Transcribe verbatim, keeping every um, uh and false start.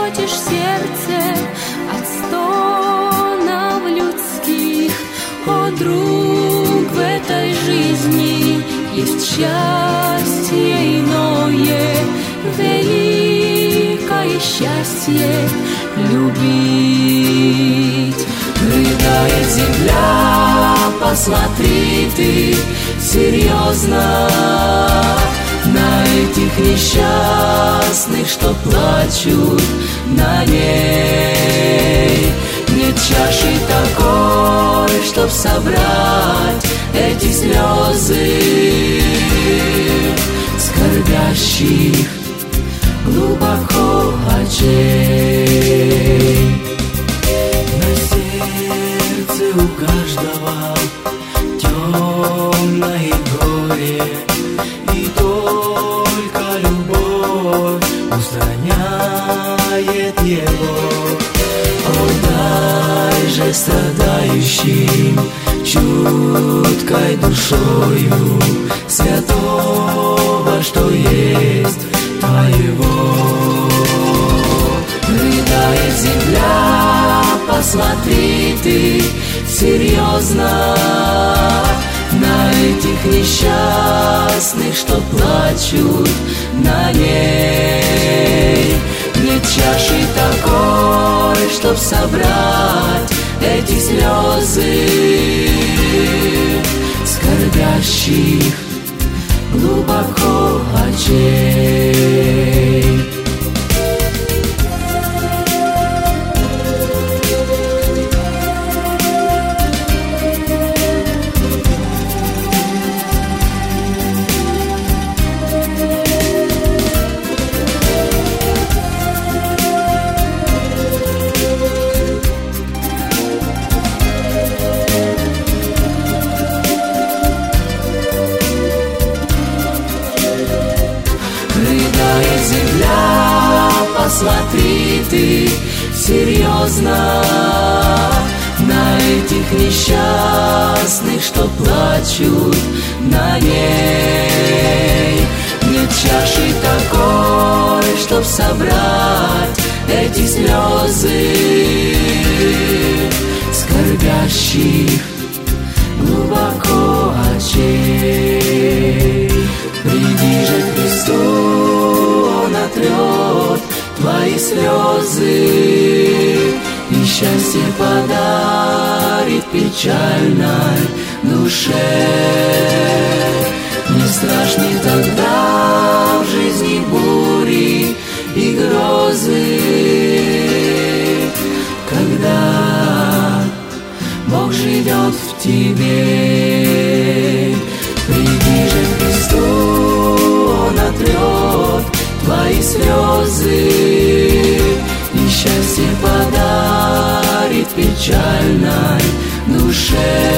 очистишь сердце от стонов людских. О, друг, в этой жизни есть счастье иное, великое счастье любить. Рыдает земля, посмотри ты серьезно на этих несчастных, что плачут на ней. Нет чаши такой, чтоб собрать эти слезы скорбящих глубоко очей. На сердце у каждого темное горе, и только любовь устраняет его. О, дай же страдающим чуткой душою святого, что есть твоего. Рыдает земля, посмотри ты серьезно на этих несчастных, что плачут на ней. Нет чаши такой, чтоб собрать эти слезы скорбящих глубоко очей. Посмотри ты серьезно на этих несчастных, что плачут на ней. Нет чаши такой, чтоб собрать эти слезы скорбящих глубоко очей. Приди же к Христу, Он отрет твои слезы и счастье подарит печальной душе. Не страшны тогда в жизни бури и грозы, когда Бог живет в тебе. Приди же к Христу, Он отрет твои слезы и счастье подарит печальной душе.